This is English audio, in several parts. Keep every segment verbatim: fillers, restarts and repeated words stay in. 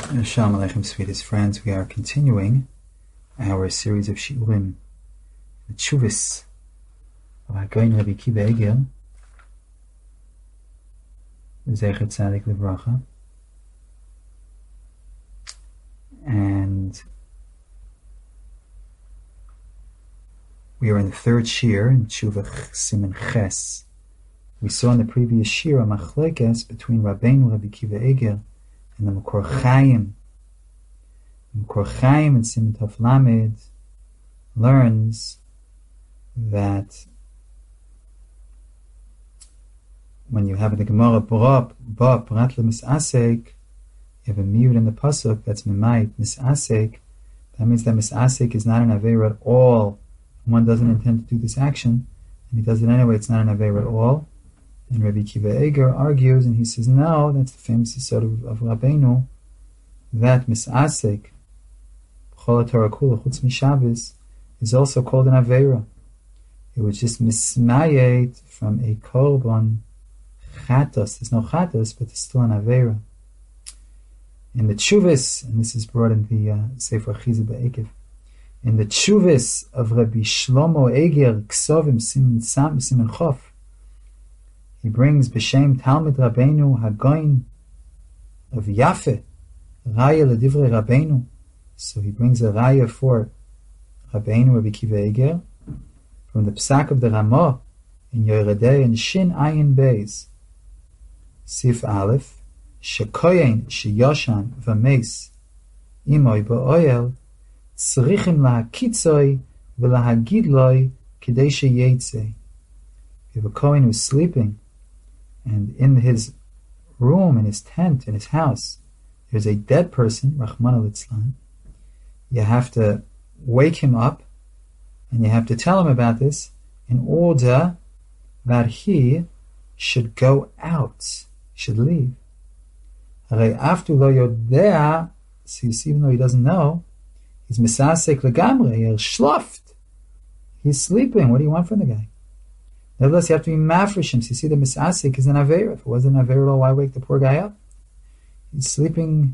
Shalom Aleichem, sweetest friends. We are continuing our series of shiurim, the Tshuvis of HaGaon Rabbi Akiva Eiger, Zecher Tzadik Livracha, and we are in the third shir in Tshuva Siman Ches. We saw in the previous shir a machlekes between Rabbeinu Rabbi Akiva Eiger and the Makor Chaim. Makor Chaim in Siman Tov Lamed learns that when you have the Gemara Ba Prat Misasek, you have a miyud in the pasuk that's Mimayit Misasek. That means that Misasek is not an Aveira at all. One doesn't intend to do this action, and he does it anyway. It's not an Aveira at all. And Rabbi Akiva Eiger argues, and he says, no, that's the famous yisod of, of Rabbeinu, that Misasek, B'chol HaTorah Kula, Chutz Mishavis, is also called an Aveira. It was just mismayet from a korban chatos. There's no chatos, but there's still an Aveira. In the Tshuvis, and this is brought in the uh, Sefer Achizah Be'ekev, in the Tshuvis of Rabbi Shlomo Eiger, Ksovim Siman Sam Siman Chof, he brings B'Shem Talmud Rabbeinu HaGaon of Yafeh, Raya L'divrei Rabbeinu. So he brings a Raya for Rabbeinu Rabbi Akiva Eiger from the Psak of the Ramah in Yoredei and Shin Ayin Beis, Sif Aleph, Shekoyen Sheyoshan V'Meis Imoy Ba'oyel Tzrichim Lahakitzoy V'Lahagid Loi Kidei Sheyetzei. You have a Kohen who's sleeping, and in his room, in his tent, in his house, there's a dead person, Rachmana litzlan. You have to wake him up, and you have to tell him about this in order that he should go out, should leave. After lo yodea, so you see, even though he doesn't know, he's misasek legamre, er shloft. He's sleeping. What do you want from the guy? Nevertheless, you have to be mafreshim. So you see, the misasik is an aveira. If it wasn't an aveira, why wake the poor guy up? He's sleeping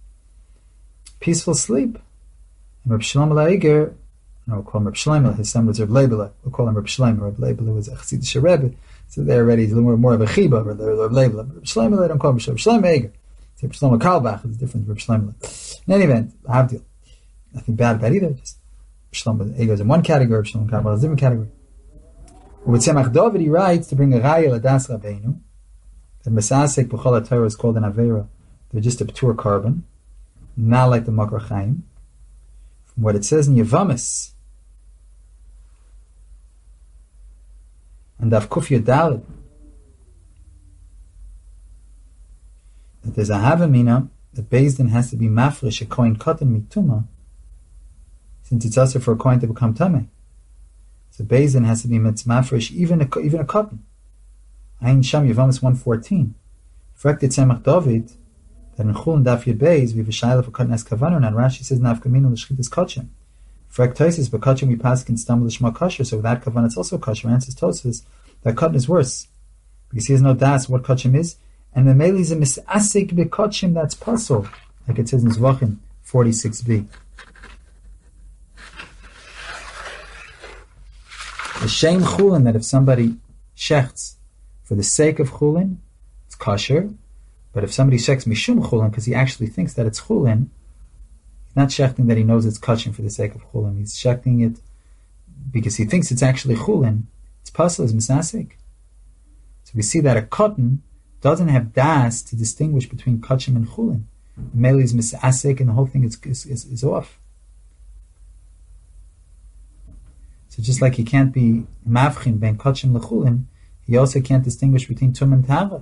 peaceful sleep. And Reb Shlomo Eiger, no, we'll call him Reb Shlomo. His son was Reb Leibele. We'll call him Reb Shlomo. Reb Leibele was a Chassidish Rebbe, so there already he's a little more of a chiba. Reb Leibele. Reb Shlomo, they don't call him Reb Shlomo Eiger. So Reb Shlomo Karlbach is different from Reb Shlomo. In any event, Havdil. Nothing bad about either. Just Reb Shlomo Eiger is in one category. Reb Shlomo Karlbach is in a different category. With Tzemach David, he writes to bring a Raya L'das Rabbeinu that Mesasek B'chol HaTorah is called an Aveira. They're just a p'tur carbon, not like the Makor Chaim. From what it says in Yevamis, and Daf Kuf Yodalid, that there's a Havamina that Beis Din has to be mafresh a kohen katan mituma, since it's also for a kohen to become tameh. So Beis Din has to be mitzmafresh, even a, even a cotton. Ayin Sham Yevamis one fourteen. Frekte Tzemach David, that in Chul and Daf Yud Beis, we have a shayla for cotton as kavanun, and Rashi says, Nafkaminu l'shchitas kotchem. Frek Tosis, but kotchem we pass can stumble l'shma kosher, so without kavan it's also kosher. Answers Tosis, that cotton is worse, because he has no das what kotchem is, and the mele is a misasik be kotchem that's puzzle, like it says in Zvachim forty-six b. The shame chulin, that if somebody shechts for the sake of chulin, it's kosher. But if somebody shechts mishum chulin because he actually thinks that it's chulin, he's not shechting that he knows it's kosher for the sake of chulin. He's shechting it because he thinks it's actually chulin. It's puzzle is misasik. So we see that a cotton doesn't have das to distinguish between kachim and chulin. Mele is misasik, and the whole thing is is, is, is off. So just like he can't be mavchin ben kachim lechulin, he also can't distinguish between tum and tava.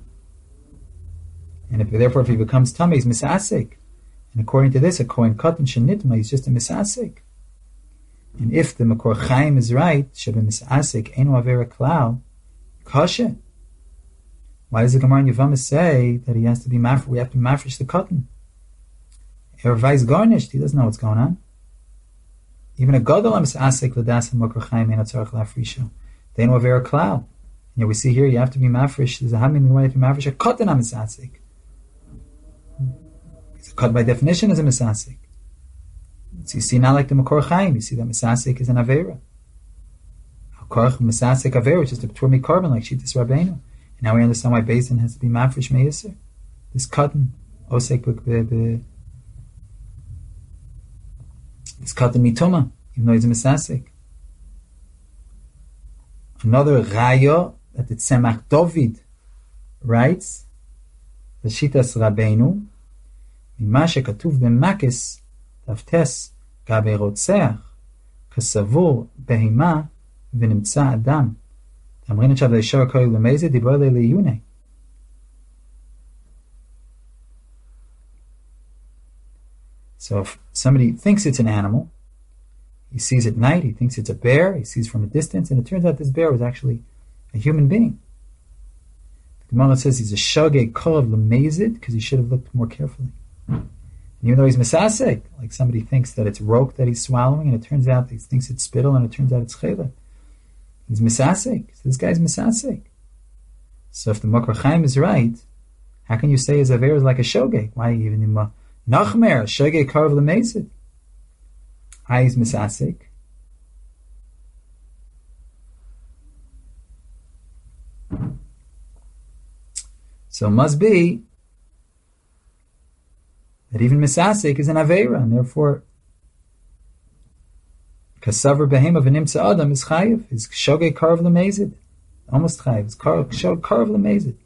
And if, therefore, if he becomes tummy, he's misasik. And according to this, a kohen katan shenitma, he's just a misasik. And if the Makor Chaim is right, shebe misasik enu avera klal, kasha. Why does the Gemara in Yevamis say that he has to be mafresh? We have to mafresh the cotton. Ervai is garnished. He doesn't know what's going on. Even a gadol misasik l'das Makor Chaim enu tzarich lafrisho. They enu avera klal. You know, we see here you have to be mafresh. There's a hamim you have to be mafresh a cotton misasik. So cut by definition is a misasik. So you see, not like the Makor Chaim, you see that misasik is an Avera. Korach misasik Avera, which is the Ptur Mikarban, like Shittas Rabbeinu. And now we understand why Beis has to be mafresh me'yisr. This cotton, osek be this cotton mituma, even though he's a misasik. Another raya that the Tzemach David writes, the Shittas Rabbeinu, mima shekatuv b'makis taftes gabe rotzeach kasavur behima v'nimtza adam. Tamrin עכשיו לאישה הקורא למזד דיבר אלי לעיוני. So if somebody thinks it's an animal, he sees at night, he thinks it's a bear, he sees from a distance, and it turns out this bear was actually a human being. The Gemara says he's a shogeg korov lemezid because he should have looked more carefully. And even though he's misasek, like somebody thinks that it's roke that he's swallowing, and it turns out he thinks it's spittle, and it turns out it's chayla. He's misasek. So this guy's misasek. So if the Makor Chaim is right, how can you say his aver is like a shogeg? Why even in Nachmer, shogeg korov lemezid? How he's misasek? So it must be that even misasek is an avera, and therefore kasaver behema v'nimtza adam is chayiv. Is shogeg korov lemezid, almost chayiv. It's korov lemezid.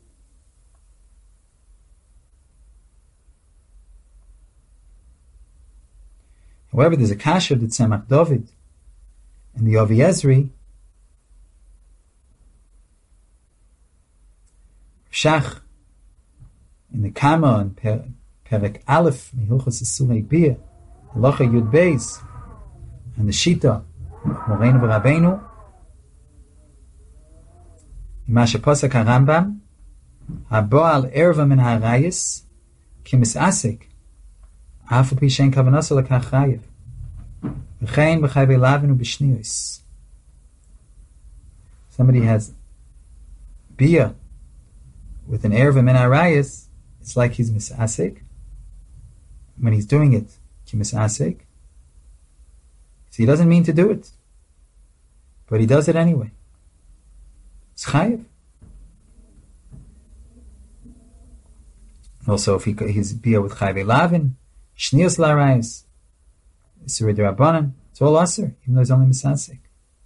However, there's a kasha of the Tzemach David and the Avi Ezri. Shach in the Kama and Perek Aleph Mihilchos Esulei Bia Halacha Yud Beis and the Shita Moreinu v'Rabbeinu Imasha Posak HaRambam Haboal Erva Min HaRayis Kimis Asik Afu Pi Shein Kavanasa Lekach Chayiv V'chein B'chayvei Lavinu B'shniyos. Somebody has Bia with an Erva Min HaRayis, it's like he's misasik. When he's doing it, he's misasik. So he doesn't mean to do it, but he does it anyway. It's chayiv. Also, if he, he's bia with chayvei lavin, shnius larayis, isuri derabanan, it's all aser, even though he's only misasik.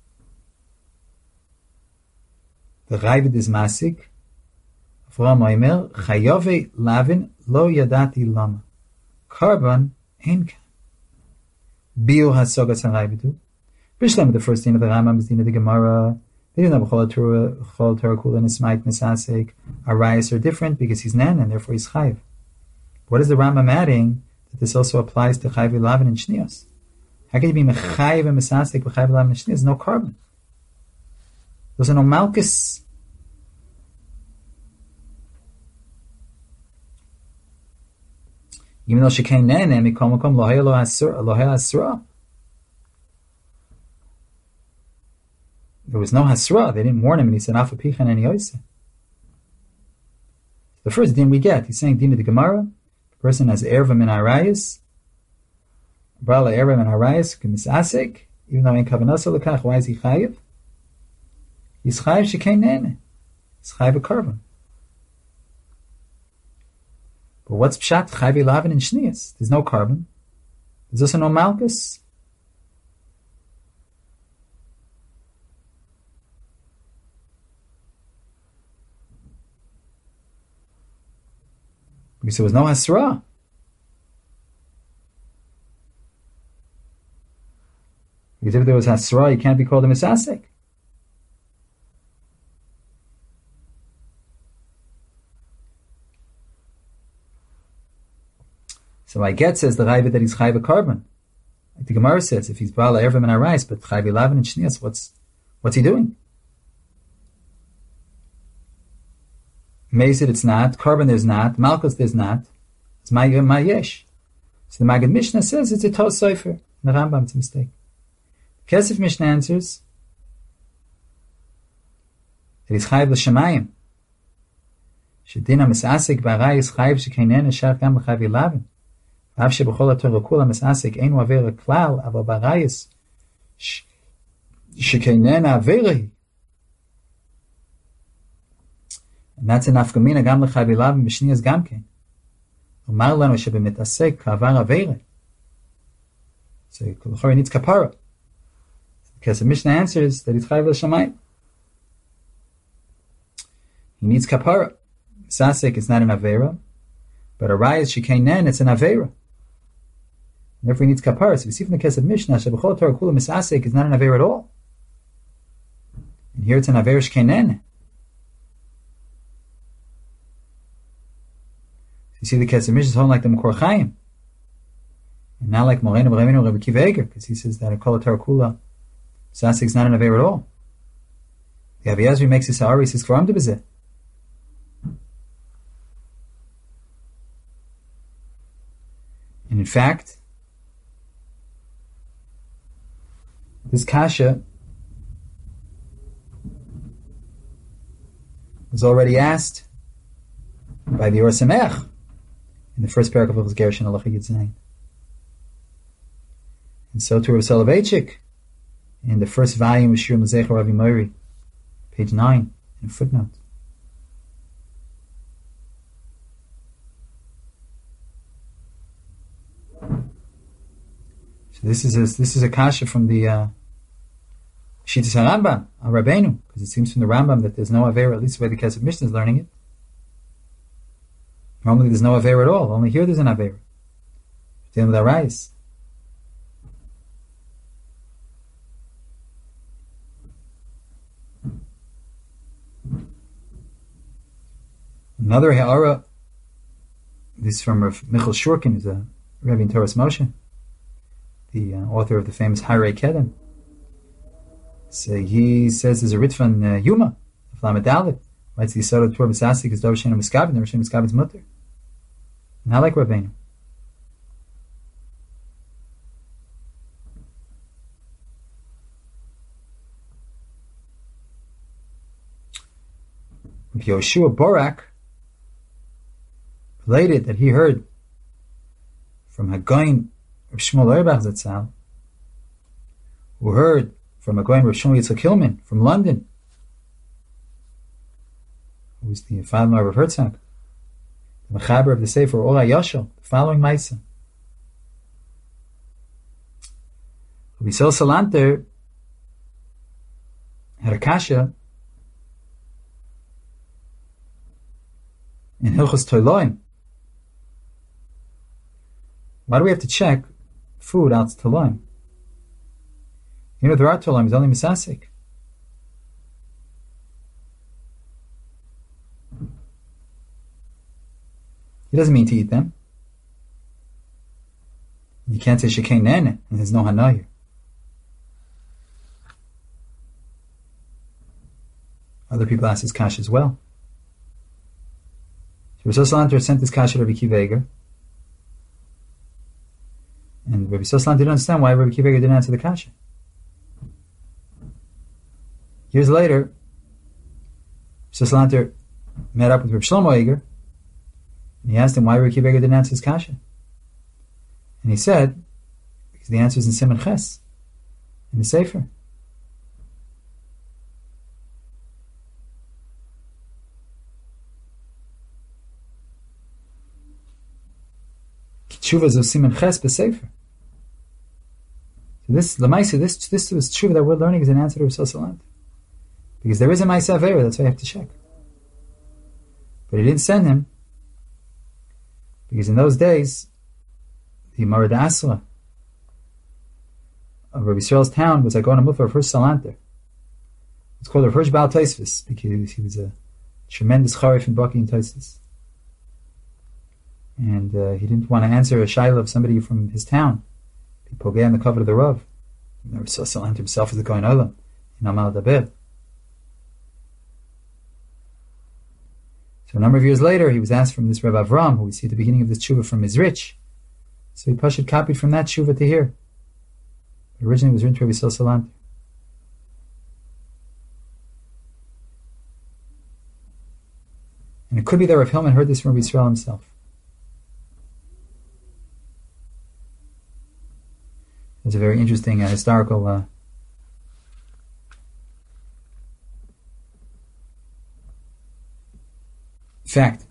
The chayvid is masik. Avraham Oimer, Chayove Lavin Lo Yadati Lama. Karban Enka. Bio Hasogas Haraibitu. Bishlam, the first thing of the Rambam is the of the Gemara. They didn't have Chol Torah, Chol Torah Kula Nismait Nisasek. Arayas are different because he's Nan and therefore he's Chayiv. What is the Rambam adding that this also applies to Chayve Lavin and Shnios? How can you be Mechayiv and Misasek with Chayve Lavin and Shnios? No carbon. Those are no Malchus. Even though she came nene, mikol makom lohei lo hasra. There was no hasra. They didn't warn him, and he said, "Afa pichan and yoyse." The first din we get, he's saying din of the Gemara. The person has erva min harayis, brala erva min harayis kemisasek. Even though in kavanasa lekach, why is he chayiv? He's chayiv she came nene. He's chayiv a carbon. But what's pshat chayvei lavin and shnius? There's no carbon. There's also no malchus. Because there was no hasra. Because if there was hasra, you can't be called a misasek. So I get says the Raiva that he's chayv a carbon. Like the Gemara says, if he's bala ervim and arais, but chayv lavin and shnias, what's what's he doing? Mezid it's not, carbon there's not, malchus there's not. It's mayesh. So the Maggid Mishnah says it's a tos sofer. The Rambam, it's a mistake. Kesef Mishnah answers that he's chayv l'shamayim. Shedina misasik b'arayis chayv shekenen eshar gam b'chayv lavin. ואף שבכל התורה כולה מסעסק אינו עבירה כלל, אבל ברייס שכננה עבירה היא. And that's an afkamina גם לחי בלבן בשנייה גם כן. אומר לנו שבמתעסק כעבר עבירה. So he needs kapara. Because the Mishnah answers that he's chayav l'shamayim. He needs kapara. Sasek is not an avera, but a rayas shikeinen, it's an avera. Therefore he needs kapara. So we see from the case of Mishnah, shebechol Torah kula misasek is not an avera at all. And here it's an avera shikeinen. You see the case of Mishnah is holding like the Makor Chaim. And not like Moreinu B'Ravinu Rabbi Akiva Eiger, because he says that a kol Torah kula misasek is not an avera at all. The Aviyazri makes this Sa'ari, he says, Kvaram de Bezeh. And in fact, this kasha was already asked by the Or Sameach in the first paragraph of his Gershon Halacha Yud Zayin. And so to Rav Soloveitchik in the first volume of Shir L'Zecher Ravi Meiri, page nine, in a footnote. This is a, this is a kasha from the uh, Shittas HaRambam, Al Rabbeinu, because it seems from the Rambam that there's no Avera, at least the way the Kesef Mishnah is learning it. Normally there's no Avera at all, only here there's an Avera. Dealing with Arayis. Another Ha'ara, this is from Rav Michal Shurkin, is a Rebbe in Torah Moshe, the uh, author of the famous Harei Kedem. So he says there's a Ritvan uh, Yuma, of Lamed Dalet, writes the Yisod of Torah B'Sasik is Dov Shena Miskabed, and Shena Miskabed's Mutter. Not like Rabbeinu. With Yoshua Borak, related that he heard from Hagoyin Rav Shmuel Auerbach Zatzal, who heard from Hagoyin Rav Shmuel Yitzchak Hillman from London, who was the father of Rav Herzog, the Mechaber of the Sefer Or HaYoshel, the following Maisa. Rabbi Yisrael Salanter had a kasha in Hilchos Toiloim. Why do we have to check food out to Toiloim? You know, there are Toiloim, it's only Misasik. He doesn't mean to eat them. You can't say Shekei Nene, and there's no Hanayir. Other people ask this kasha as well. Rabbi Salanter sent this kasha to Rabbi Akiva Eiger, and Rabbi Salanter didn't understand why Rabbi Akiva Eiger didn't answer the kasha. Years later, Rabbi Salanter met up with Rabbi Shlomo Eiger, and he asked him why Rabbi Akiva Eiger didn't answer his kasha. And he said, because the answer is in Siman Ches, in the Sefer. Tshuvas of Siman Ches b'Sefer. So this, Lamaisa, this this was tshuva that we're learning is an answer to Rav Salant. Because there is a Maisa Avera, that's why I have to check. But he didn't send him, because in those days, the Marad Asra of Rabbi Yisrael's town was like going to move for first Salanter. It's called Rav Hirsch Baal Tosfos, because he was a tremendous charif in Baki and Tosfos. And uh, he didn't want to answer a shaila of somebody from his town. He pogay on the cover of the Rav. Rav Salant himself is the Kohen Olam in Amal Daber. So a number of years later, he was asked from this Reb Avram, who we see at the beginning of this tshuva from Mizrich. So he Pashut copied from that tshuva to here. But originally it was written to Rabbi Salant. And it could be that Rav Hillman heard this from Rabbi Yisrael himself. It's a very interesting uh, historical uh, fact.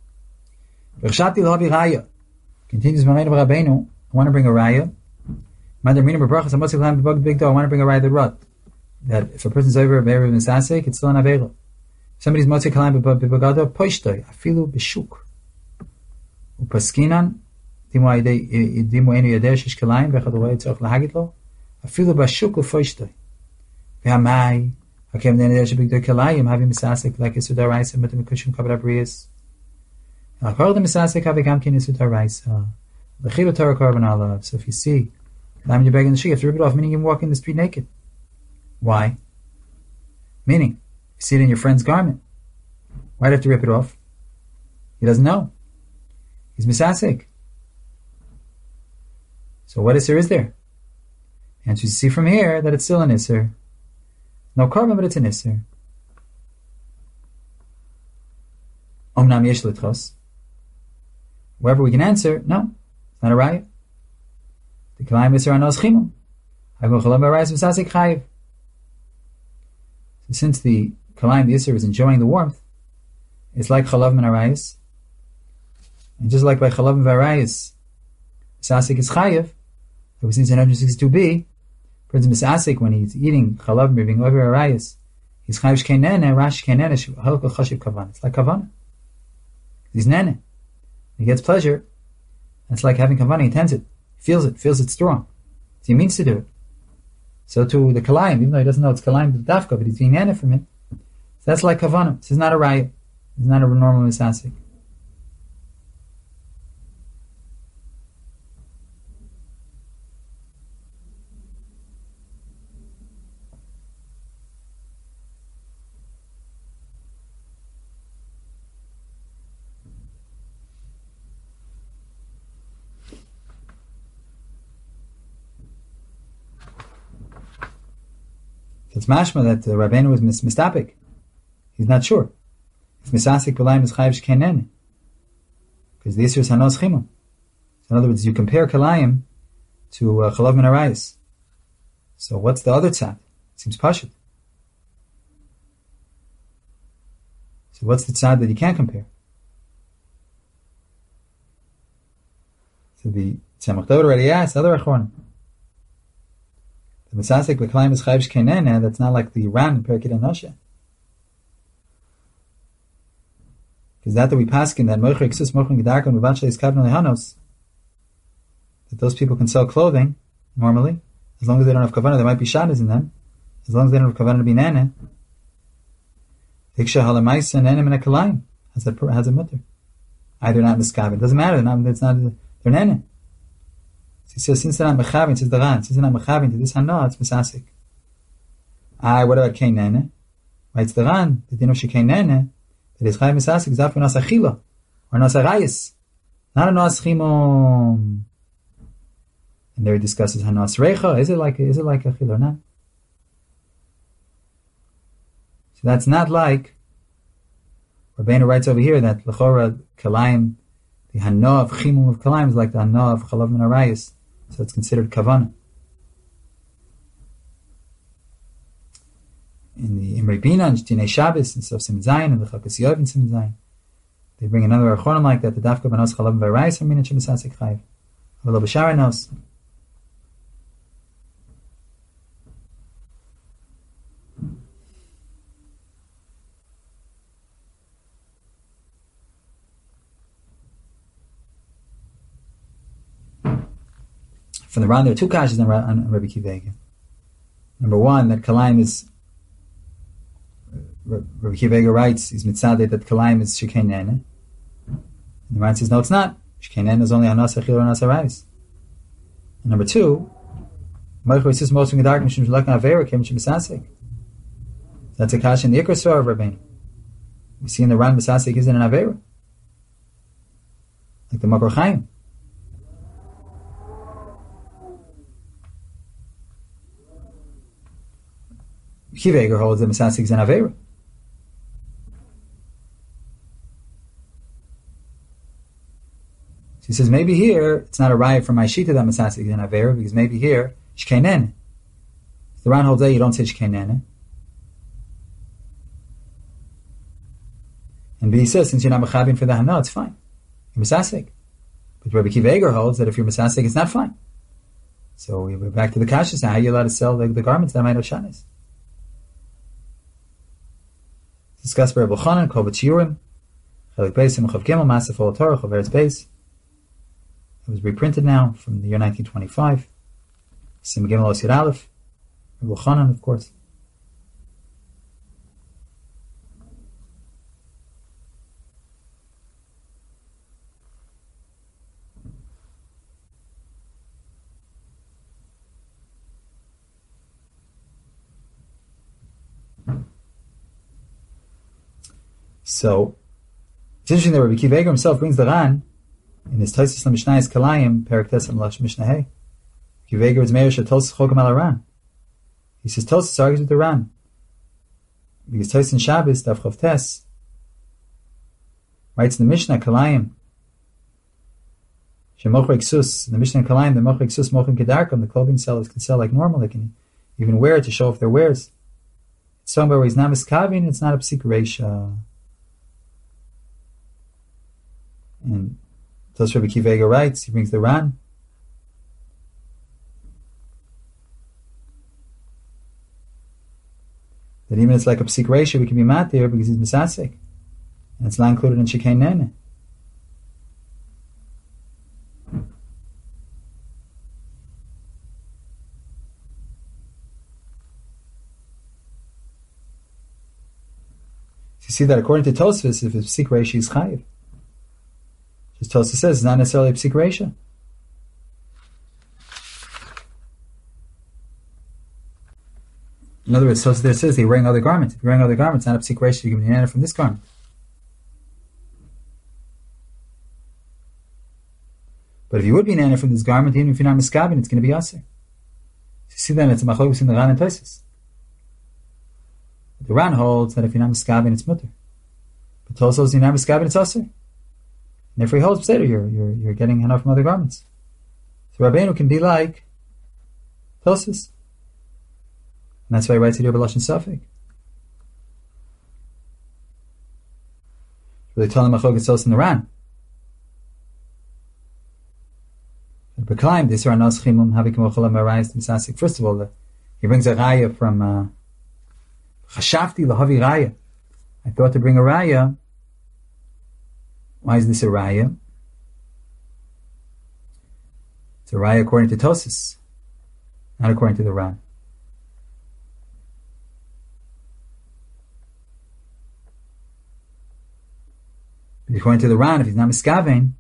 Continues Moreinu Rabbeinu. I want to bring a raya. I want to bring a raya that rot. That if a person's over a Be'er Misasek, it's still an Avera. If somebody's Motzi Kalayim B'Bagado, Poishtoi, Afilu B'Shuk. Upaskinan, Dimu Enu Yadeh Shish Kalayim, V'echad Uwei Tzorch Lahagit Lo, Afilu B'Shuk U'Foishtoi. V'hamai, Hakem Den Yadeh Shebigdoi Kalayim, Havi Misasek, like Yisudar Raisa, Mutim Kushim Kabra Brias. Achor the Misasek, Havi Gamkin Yisudar Raisa. L'chilu Torah Korban Alav. So if you see, Lam Yabeg in the Shik, you have to rip it off, meaning you walk in the street naked. Why? Meaning, you see it in your friend's garment. Why do you have to rip it off? He doesn't know. He's misasek. So what isser is there? And you see from here that it's still an isser. No korban, but it's an isser. Omnam yesh litchos. However, we can answer, no, it's not a raya. The kalayim isser anos chimum. Hagol chalam b'arayis misasek chayiv. Since the kalayim, the Yisr, is enjoying the warmth, it's like chalav min arayis. And just like by chalav min arayis, misasek is chayiv, like we see in one sixty-two b, for instance, misasek, when he's eating chalav moving over arayis, he's chayiv shkeinene, rash shkeinene, halkal chashiv kavan. It's like kavan. He's nene. He gets pleasure, and it's like having kavan, he intends it, he feels it, feels it strong. So he means to do it. So to the kalayim, even though he doesn't know it's kalayim the dafka, but he's being nana from it. So that's like kavanah. This is not a raya. It's not a normal misasik. It's mashma that uh, Rabbeinu was mis- mistapik. He's not sure. If misasik kalayim is chayiv shkenen, because the issue is hanos chimum. So in other words, you compare kalayim to uh, chalav min arayis. So what's the other tzad? It seems pashut. So what's the tzad that you can't compare? So the tzemach David already asked other achronim. The misasek b'kalayim is chayiv shkenen. That's not like the ram in Perikid Anosha. Because that that we pass in that moicher exus moicher gedarkon v'vatshay is kavnon lehanos, that those people can sell clothing normally as long as they don't have kavanah. There might be shadas in them, as long as they don't have kavanah to be nana. Hiksha halamaisa nana min akalayim has a has a mutter. Either not miskaven. It doesn't matter. Not, it's not they're nana. So he says since they're not mechavin, says the ran, since they're not mechavin to this hana, it's misasik. Ah, what about kein nana? Right, it's the ran. The din of shekein nana. It is chayiv misasik is after nas achila or nas arayis, not a nas chimom. And there he discusses hanas recha. Is it like is it like achila or not? So that's not like Rabbeinu writes over here that l'chora kalayim, the hana of chimum of kalayim is like the hana of chalav min arayis, so it's considered kavana. In the Imrei Bina and Tinei Shabbos and Sof Sim Zayin and the Chakas Yov and Sim Zayin, they bring another Archonim like that. The Dafka Banos Chalav V'Arayis are Mina Shemisasik Chayiv. Avelo B'Shara knows. From the Ran, there are two kashas on, on Rabbi Kiva. Number one, that Kalayim is Rabbi Kiva writes, he's mitzadeh that kalayim is shikein nene. And the Ran says, no, it's not. Shikein nene is only anas achil or anas arayis. And number two, Moichel says most in the dark mishum shalak avera came to misasek. That's a kash in the Ikar Svar of Rabbeinu. We see in the Ran misasek isn't an avera, like the Makor Chaim. Kiveger holds that misasek is an avera. He says maybe here it's not a riot from my shita that misasek is an avera, because maybe here shkeinene. The Ran holds that you don't say shkeinene. And B says, since you're not mechabin for the hana, it's fine. You're misasek. But Rabbi Akiva Eiger holds that if you're misasek, it's not fine. So we're back to the kashas now. How are you allowed to sell the, the garments that might have shanis? Discussed by Rabbi Chanan, Kol B'Tziurim, Chelik Beis, Simchav Gimel, Masef Ol Torah, Choveres Beis. It was reprinted now from the year nineteen twenty-five. Sim Gimel Osir Aleph, Rabbi Chanan, of course. So, it's interesting that Rabbi Akiva Eiger himself brings the Ran in his Tosfos Mishnayos Kalayim, Perek Tes Lash Mishnah Hey. Akiva Eiger is Meir Tosfos Chogam Al Ran. He says Tosfos argues with the Ran because Tosfos in Shabbos Daf Chav Tes writes in the Mishnah Kalayim Shemocher Ksus. In the Mishnah Kalayim, the Mocher Ksus Mochen Kedarkam, the clothing sellers can sell like normal, they can even wear it to show off their wares. It's talking about where he's not miskavin, it's not a psik reisha. And thus Rabbi Akiva Eiger writes, he brings the Ran. That even it's like a psik reisha, we can be mat there because he's misasek. And it's not included in Shekain Nene. You see that according to Tosfos, if it's psik reisha, is chayiv. Just Tosfos says it's not necessarily a psik reisha. In other words, Tosfos there says they're wearing other garments. If you're wearing other garments, it's not a psik reisha, you can be nana from this garment. But if you would be nana from this garment, even if you're not miskabin, it's going to be aser. You see then it's a machlokes between the Ran and Tosfos. The Ran holds that if you're not miskabin, it's mutter. But Tosfos holds you're not miskabin, it's aser. And therefore he holds better, you're, you're, you're getting enough from other garments. So Rabbeinu can be like Tosfos. And that's why he writes it here by Lashon Safek. Really telling machlokes Tosfos in the Ran. First of all, he brings a raya from uh, Chashafti lahavi raya. I thought to bring a raya. Why is this a raya? It's a raya according to Tosfos, not according to the Ran. But according to the Ran, if he's not miskaven,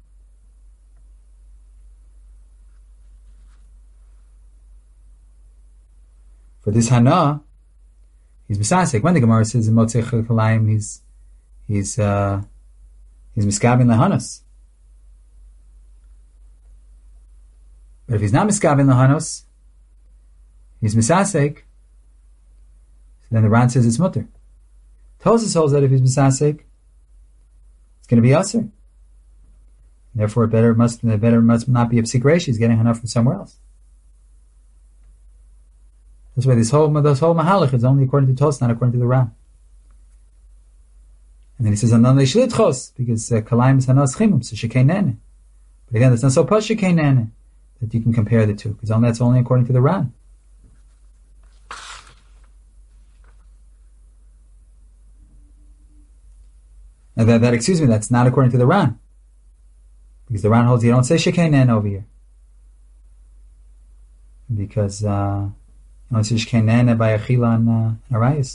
for this hana, he's misasek. When the Gemara says in Motzei Kalayim, he's he's uh, he's miskabin lehanos. But if he's not miskabin lehanos, he's misasek. So then the Ran says it's mutter. Tosfos holds that if he's misasek, it's going to be aser. Therefore, it better must it better must not be a psik reisha. He's getting hana from somewhere else. That's why this whole this whole mahalach is only according to Tosfos, not according to the Ran. And then he says anan leishlichos because kalayim is hanas chimum, so shekain nene. But again, that's not so push shekain nene that you can compare the two because only that's only according to the Ran. And that, that excuse me, that's not according to the Ran because the Ran holds you don't say shekain nene over here because. Uh, Unless you can nana by achila and uh, arayis.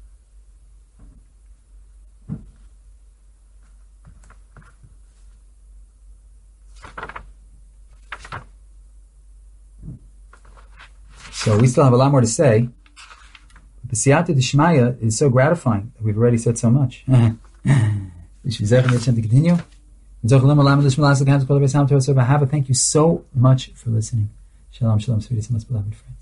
So we still have a lot more to say. But the siyata d'shmaya is so gratifying that we've already said so much. We should to continue. Have a thank you so much for listening. Shalom, shalom, sweetest, most beloved friends.